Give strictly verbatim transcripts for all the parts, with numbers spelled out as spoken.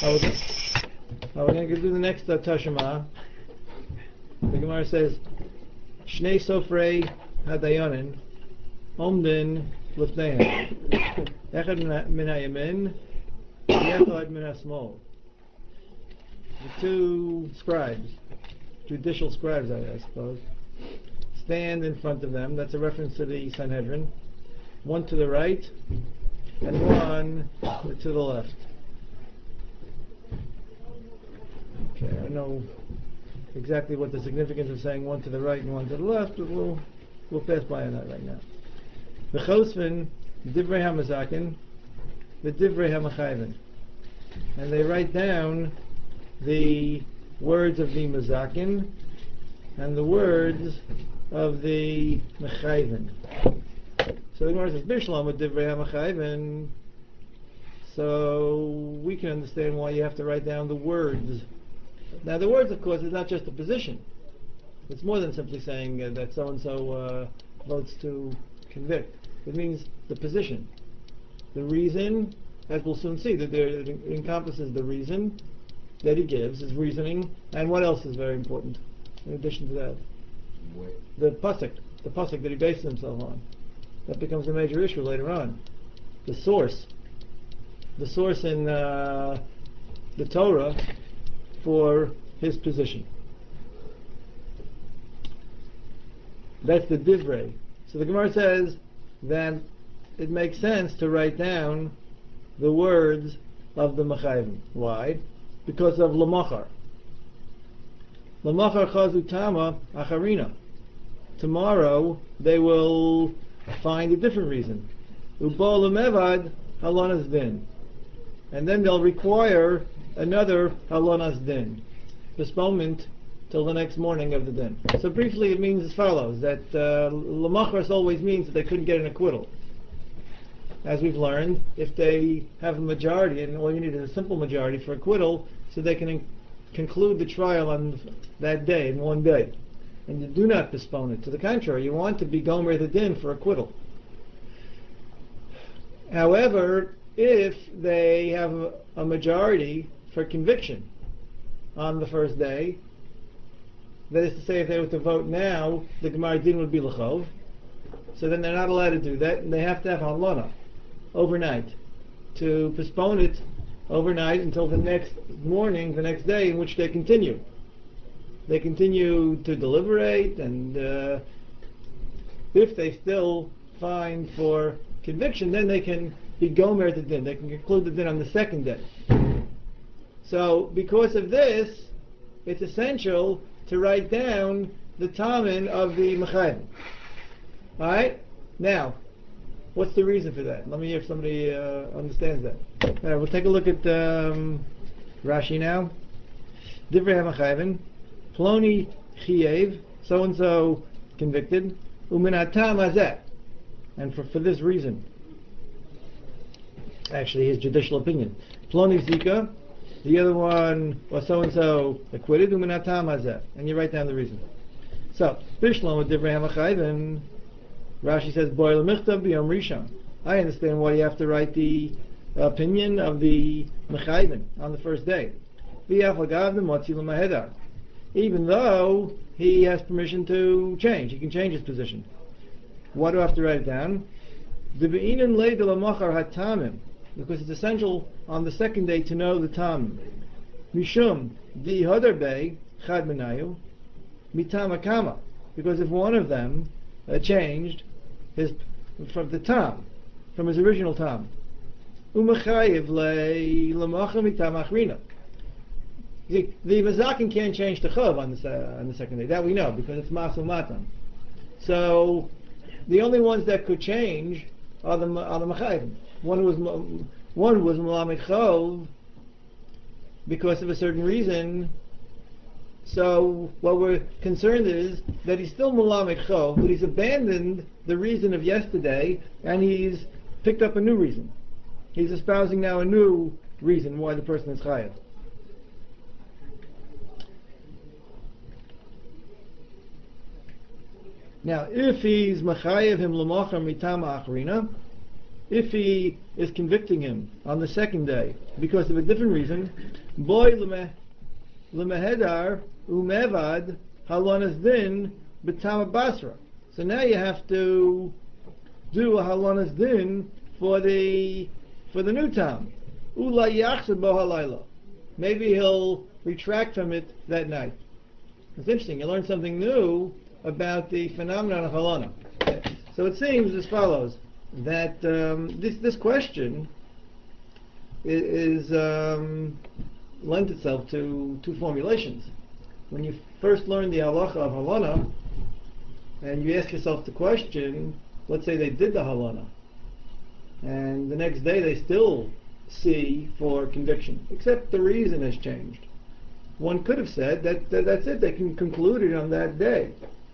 Oh, okay. Oh, we're going to do the next uh, Tashema. The Gemara says, Shnei Sofrei Hadayonin Omdin Lifneihem Echad Min HaYamin Yechad Min HaSmol. The two scribes, judicial scribes, I, I suppose, stand in front of them. That's a reference to the Sanhedrin. One to the right and one to the left. Okay, I don't know exactly what the significance of saying one to the right and one to the left, but we'll we'll pass by on that right now. The Chosfin, Divrei HaMazakin, the Divrei HaMachayvin. And they write down the words of the Mazakin and the words of the Mechayvin. So the Gemara says, Bishlam with Divrei HaMachayvin. So we can understand why you have to write down the words. Now the words, of course, is not just a position. It's more than simply saying uh, that so-and-so uh, votes to convict. It means the position. The reason, as we'll soon see, that there, it encompasses the reason that he gives, his reasoning, and what else is very important in addition to that? The pasuk, the pasuk that he bases himself on. That becomes a major issue later on. The source. The source in uh, the Torah for his position. That's the divrei. So the Gemara says that it makes sense to write down the words of the Mechayvim. Why? Because of Lamachar. Lamachar chazu tama acharina. Tomorrow they will find a different reason. Ubo lemevad halonas din. And then they'll require another halonas din, postponement till the next morning of the din. So briefly it means as follows, that uh, lamachras always means that they couldn't get an acquittal. As we've learned, if they have a majority, and all you need is a simple majority for acquittal, so they can in- conclude the trial on that day, in one day. And you do not postpone it. To the contrary, you want to be gomer the din for acquittal. However, if they have a, a majority for conviction on the first day, that is to say, if they were to vote now, the Gemara din would be l'chov. So then they're not allowed to do that, and they have to have halana overnight to postpone it overnight until the next morning, the next day, in which they continue. They continue to deliberate, and uh, if they still find for conviction, then they can be gomer the din. They can conclude the din on the second day. So, because of this, it's essential to write down the tamin of the mechayim. All right. Now, what's the reason for that? Let me hear if somebody uh, understands that. All right, we'll take a look at um, Rashi now. Divrei HaMachayvin, Ploni Chiev, so and so convicted, Umin Hatam Hazeh, and for for this reason. Actually, his judicial opinion. Ploni Zika, the other one was so and so acquitted, Umin Hatam Hazeh, and you write down the reason. So, Bishlam with Divrei HaMachayvin, Rashi says, Boy l'michtav b'yom rishon. I understand why you have to write the opinion of the mechayvin on the first day. Even though he has permission to change, he can change his position. Why do I have to write it down? Because it's essential on the second day to know the tam. Mishum di hadarbe chad menayu mitamakama. Because if one of them uh, changed his from the tam, from his original tam, umachayiv le lamacha mitam achrina. The mazakin can't change the chav on the uh, on the second day. That we know because it's masu matam. So the only ones that could change are the are the machayim. One was one was malamik chav because of a certain reason. So what we're concerned is that he's still malamik chav, but he's abandoned the reason of yesterday and he's picked up a new reason. He's espousing now a new reason why the person is chayav. Now, if he's machayev him l'machar mitama achrina, if he is convicting him on the second day because of a different reason, boy lemehedar umevad halanas din b'tama basra. So now you have to do a halanas din for the for the new tam. Ula yachzor bo halayla. Maybe he'll retract from it that night. It's interesting. You learn something new about the phenomenon of halana. So it seems as follows, that um, this this question is, is um, lends itself to two formulations. When you first learn the halacha of halana, and you ask yourself the question, let's say they did the halana, and the next day they still see for conviction, except the reason has changed. One could have said that, that that's it, they can conclude it on that day.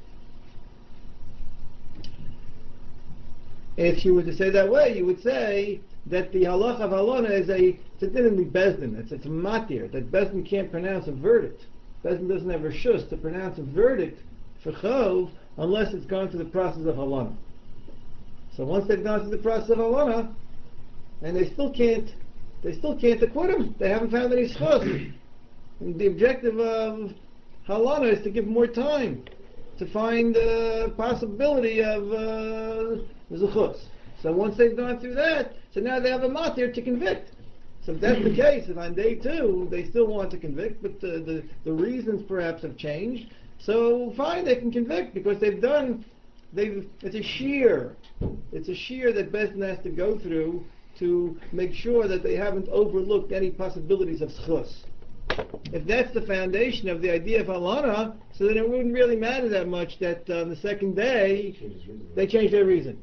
If you were to say that way, you would say that the halacha of halana is a, it's a din in the bezdin, it's, it's a matir, that bezdin can't pronounce a verdict. Bezdin doesn't have a shus to pronounce a verdict for chov unless it's gone through the process of halana. So once they've gone through the process of halana, and they still can't, they still can't acquit him. They haven't found any schus. And the objective of halana is to give more time to find the possibility of uh, zuchus. So once they've gone through that, so now they have a matir to convict. So if that's the case, if on day two they still want to convict, but the, the, the reasons perhaps have changed, so fine, they can convict because they've done, they've, it's a shear. It's a shear that Bezdin has to go through to make sure that they haven't overlooked any possibilities of schus. If that's the foundation of the idea of halana, so then it wouldn't really matter that much that on uh, the second day they changed their reason.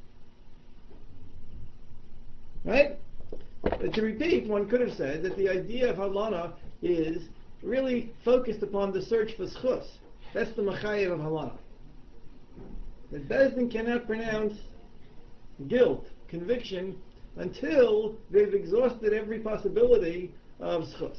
Right? But to repeat, one could have said that the idea of halana is really focused upon the search for schus. That's the machayev of halana. That Bezdin cannot pronounce guilt, conviction, until they've exhausted every possibility of schus.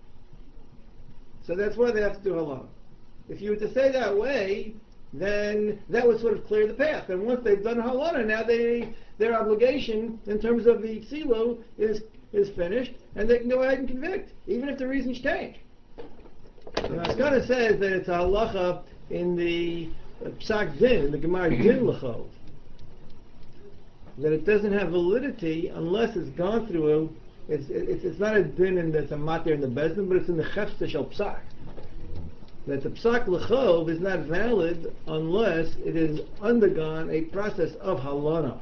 So that's why they have to do halana. If you were to say that way, then that would sort of clear the path. And once they've done halana, now they their obligation in terms of the tzilo is is finished, and they can go ahead and convict, even if the reasons change. The Maskana says that it's a halacha in the uh, psak din, in the Gemara din l'chov, that it doesn't have validity unless it's gone through. It's it's, it's not a din and it's a matir in the bezdin, but it's in the chefsta shel psak. That the psak l'chov is not valid unless it has undergone a process of halana.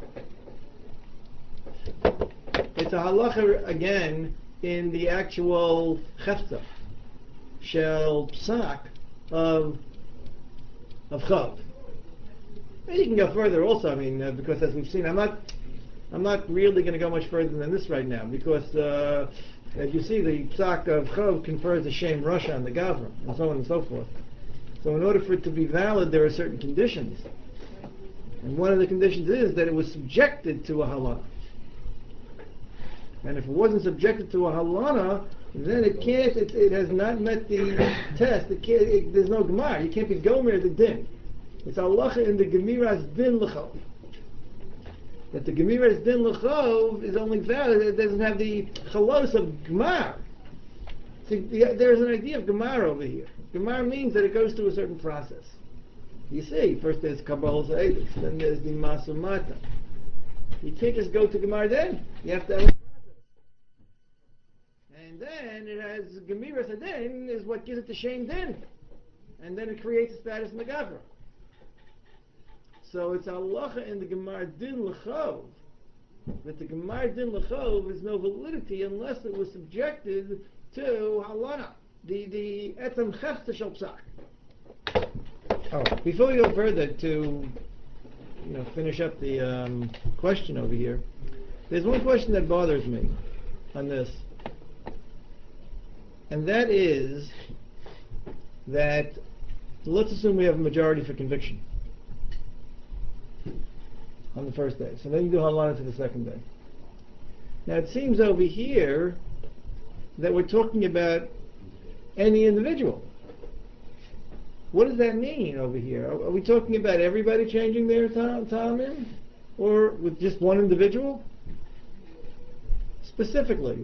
It's a halacha again in the actual chefta shel psak of of chov. And you can go further also. I mean, uh, because as we've seen, I'm not. I'm not really going to go much further than this right now, because uh, as you see, the psak of chov confers a shame rasha on the gavra, and so on and so forth. So in order for it to be valid, there are certain conditions. And one of the conditions is that it was subjected to a halana. And if it wasn't subjected to a halana, then it can't, it, it has not met the test. It can't, it, there's no gemara. You can't be gomer the din. It's halacha in the gemiras din l'chov. That the Gemira's din l'chov is only valid, it doesn't have the chalos of Gemar. See, the, there's an idea of Gemar over here. Gemar means that it goes through a certain process. You see, first there's Kabbalah Zaydik, then there's the Masumata. You can't just go to Gemar then. You have to have a process. And then it has Gemira's din is what gives it the shame din. And then it creates a status in the Gavra. So it's halacha in the Gemara din l'chov that the Gemara din l'chov is no validity unless it was subjected to halana, the the etam chefta shel psak. Oh, before we go further to you know finish up the um, question over here, there's one question that bothers me on this, and that is that let's assume we have a majority for conviction on the first day. So then you do halana to the second day. Now it seems over here that we're talking about any individual. What does that mean over here? Are, are we talking about everybody changing their tamim? Or with just one individual? specifically.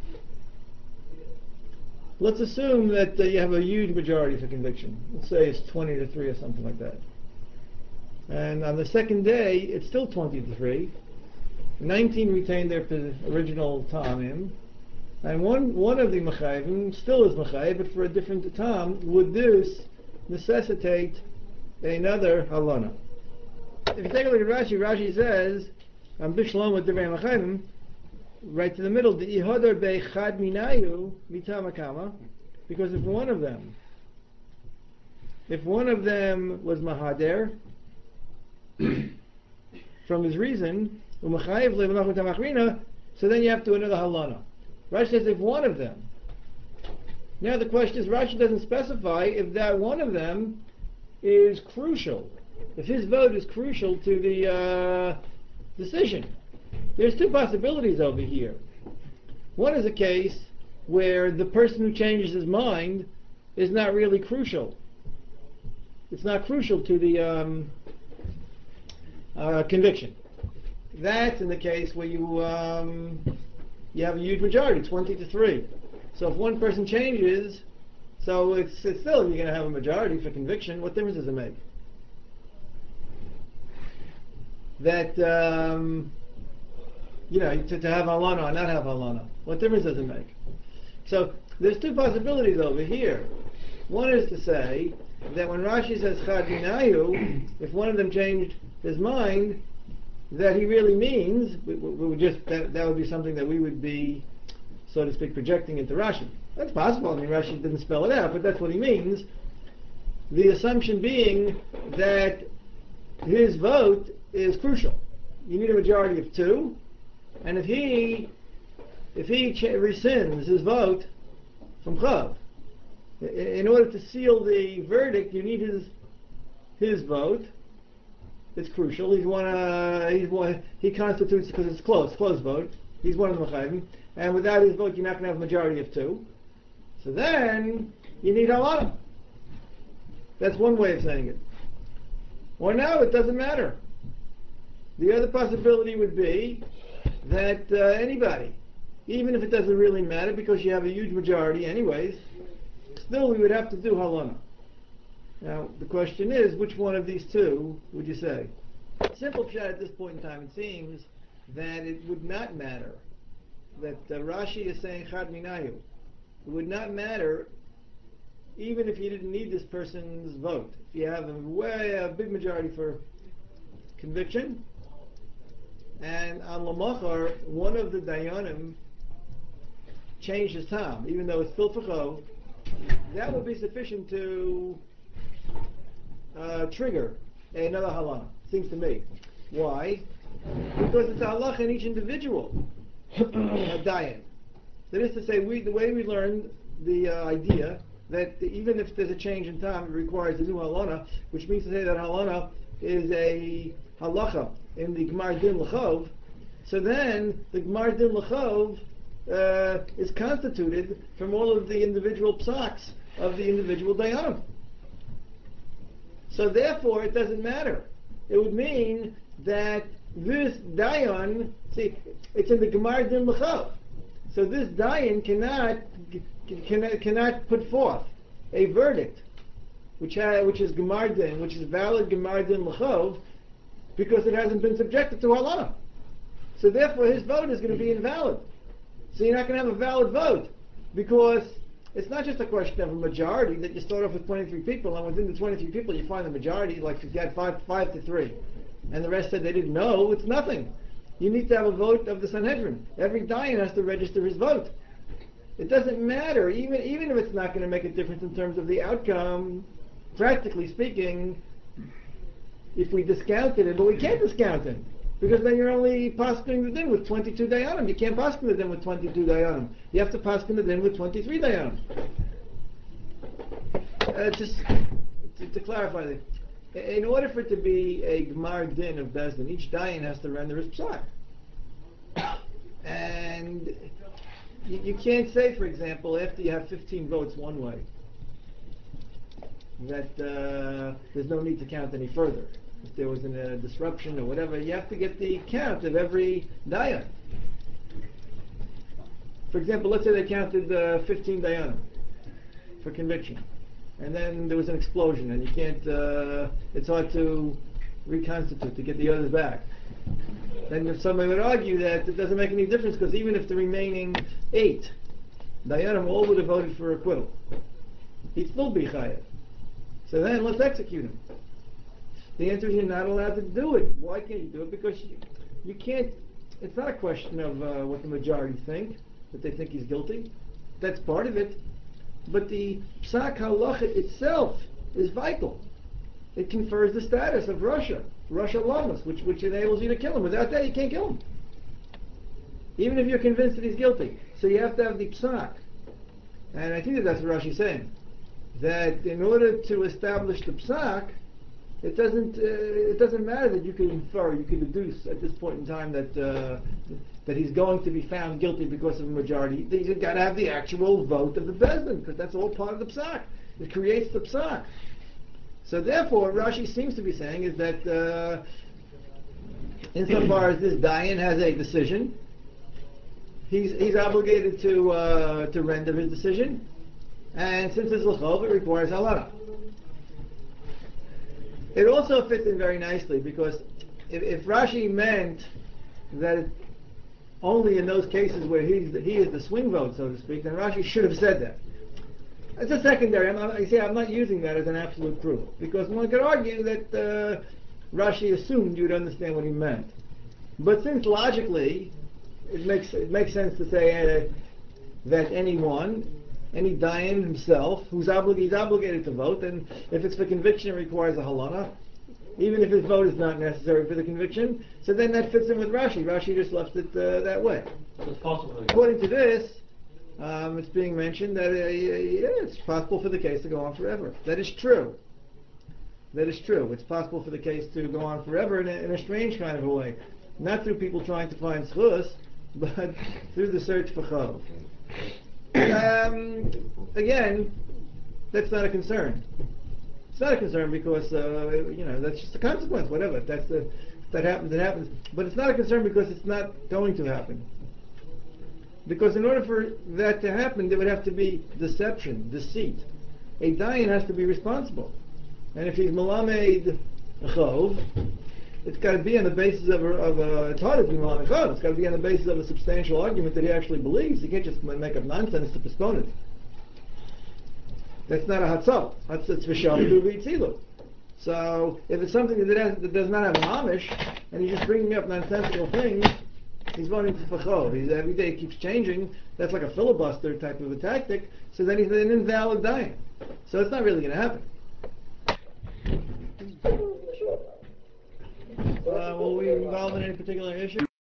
Let's assume that uh, you have a huge majority for conviction. Let's say it's twenty to three or something like that. And on the second day, it's still twenty to three. nineteen retained their original tamim, and one one of the mechayvim still is mechayv, but for a different tam. Would this necessitate another halana? If you take a look at Rashi, Rashi says, "Am bishlom with divrei mechayvim," right to the middle, the ihadar beichad minayu mitamakama, because if one of them, if one of them was mahader from his reason, so then you have to do another halana. Rashi says if one of them. Now the question is, Rashi doesn't specify if that one of them is crucial. If his vote is crucial to the uh, decision. There's two possibilities over here. One is a case where the person who changes his mind is not really crucial. It's not crucial to the um, uh, conviction. That's in the case where you um, you have a huge majority, twenty to three. So if one person changes, so it's, it's still you're going to have a majority for conviction. What difference does it make? That um, you know to, to have halana or not have halana. What difference does it make? So there's two possibilities over here. One is to say that when Rashi says chad minayu, if one of them changed his mind, that he really means, we, we would just that, that would be something that we would be, so to speak, projecting into Rashi. That's possible. I mean, Rashi didn't spell it out, but that's what he means. The assumption being that his vote is crucial. You need a majority of two, and if he if he ch- rescinds his vote from Chav, in order to seal the verdict, you need his his vote. It's crucial. He's one. Uh, he's one. He constitutes because it's close, close vote. He's one of the mechayim, and without his vote, you're not going to have a majority of two. So then you need halana. That's one way of saying it. Or no, it doesn't matter. The other possibility would be that uh, anybody, even if it doesn't really matter because you have a huge majority, anyways, still we would have to do halana. Now, the question is, which one of these two would you say? Simple pshat at this point in time, it seems that it would not matter that uh, Rashi is saying chad minayu. It would not matter even if you didn't need this person's vote. If you have a way a big majority for conviction, and on Lamachar, one of the dayanim changed his time, even though it's pilfacho, that would be sufficient to Uh, trigger another halana, seems to me. Why? Because it's a halacha in each individual uh, dayan. That is to say, we, the way we learned the uh, idea that even if there's a change in time, it requires a new halana, which means to say that halana is a halacha in the Gemar Din L'chov. So then the Gemar Din L'chov uh, is constituted from all of the individual psaks of the individual dayanim. So therefore, it doesn't matter. It would mean that this dayan, see, it's in the Gemar Din L'chov. So this dayan cannot cannot cannot put forth a verdict, which ha, which is Gemar Din, which is valid Gemar Din L'chov, because it hasn't been subjected to halana. So therefore, his vote is going to be invalid. So you're not going to have a valid vote, because it's not just a question of a majority that you start off with twenty-three people, and within the twenty-three people you find the majority, like if you had five, five to three, and the rest said they didn't know, it's nothing. You need to have a vote of the Sanhedrin. Every dayan has to register his vote. It doesn't matter, even even if it's not going to make a difference in terms of the outcome, practically speaking, if we discounted it, but we can't discount it. Because then you're only paskin the din with twenty-two dayanim. You can't paskin the din with twenty-two dayanim. You have to paskin the din with twenty-three dayanim. Uh, just to, to clarify this, in order for it to be a gemar din of bezdin, each dayan has to render his psak. And you, you can't say, for example, after you have fifteen votes one way, that uh, there's no need to count any further. If there was a disruption or whatever, you have to get the count of every dayan. For example, let's say they counted uh, fifteen dayanim for conviction, and then there was an explosion, and you can't. Uh, it's hard to reconstitute to get the others back. Then if somebody would argue that it doesn't make any difference because even if the remaining eight dayanim all would have voted for acquittal, he'd still be chayav. So then let's execute him. The answer is you're not allowed to do it. Why can't you do it? Because you, you can't. It's not a question of uh, what the majority think, that they think he's guilty. That's part of it. But the psak halacha itself is vital. It confers the status of Russia, Russia lamas, which which enables you to kill him. Without that, you can't kill him, even if you're convinced that he's guilty. So you have to have the psak, and I think that that's what Rashi's saying. That in order to establish the psak, it doesn't uh, it doesn't matter that you can infer, you can deduce at this point in time that uh, that he's going to be found guilty because of a majority. You've got to have the actual vote of the Bezdin, because that's all part of the psak. It creates the psak. So therefore, what Rashi seems to be saying is that uh, insofar as this dayan has a decision, he's he's obligated to uh, to render his decision, and since it's l'chov, it requires halana. It also fits in very nicely because if, if Rashi meant that it, only in those cases where he's the, he is the swing vote, so to speak, then Rashi should have said that. It's a secondary. I'm not, I say I'm not using that as an absolute proof because one could argue that uh, Rashi assumed you'd understand what he meant. But since logically it makes it makes sense to say uh, that anyone, any dayan himself, who's oblig- he's obligated to vote, and if it's for conviction, it requires a halana, even if his vote is not necessary for the conviction. So then that fits in with Rashi. Rashi just left it uh, that way. So it's possible. According to this, um, it's being mentioned that uh, yeah, it's possible for the case to go on forever. That is true. That is true. It's possible for the case to go on forever in a, in a strange kind of a way. Not through people trying to find schus, but through the search for chov. Um, again, that's not a concern. It's not a concern because uh, you know that's just a consequence. Whatever. If that's the if that happens, it happens. But it's not a concern because it's not going to happen. Because in order for that to happen, there would have to be deception, deceit. A dayan has to be responsible, and if he's malamed chov, it's got to be on the basis of a, of a it's hard to be malamed chov. It's got to be on the basis of a substantial argument that he actually believes. He can't just make up nonsense to postpone it. That's not a hatzal. That's it's v'shavdu v'yitzilu. So if it's something that, has, that does not have a mamish, and he's just bringing up nonsensical things, he's voting for chov. He's every day it keeps changing. That's like a filibuster type of a tactic. So then he's an invalid dayan. So it's not really going to happen. Uh, will we involve in any particular issue?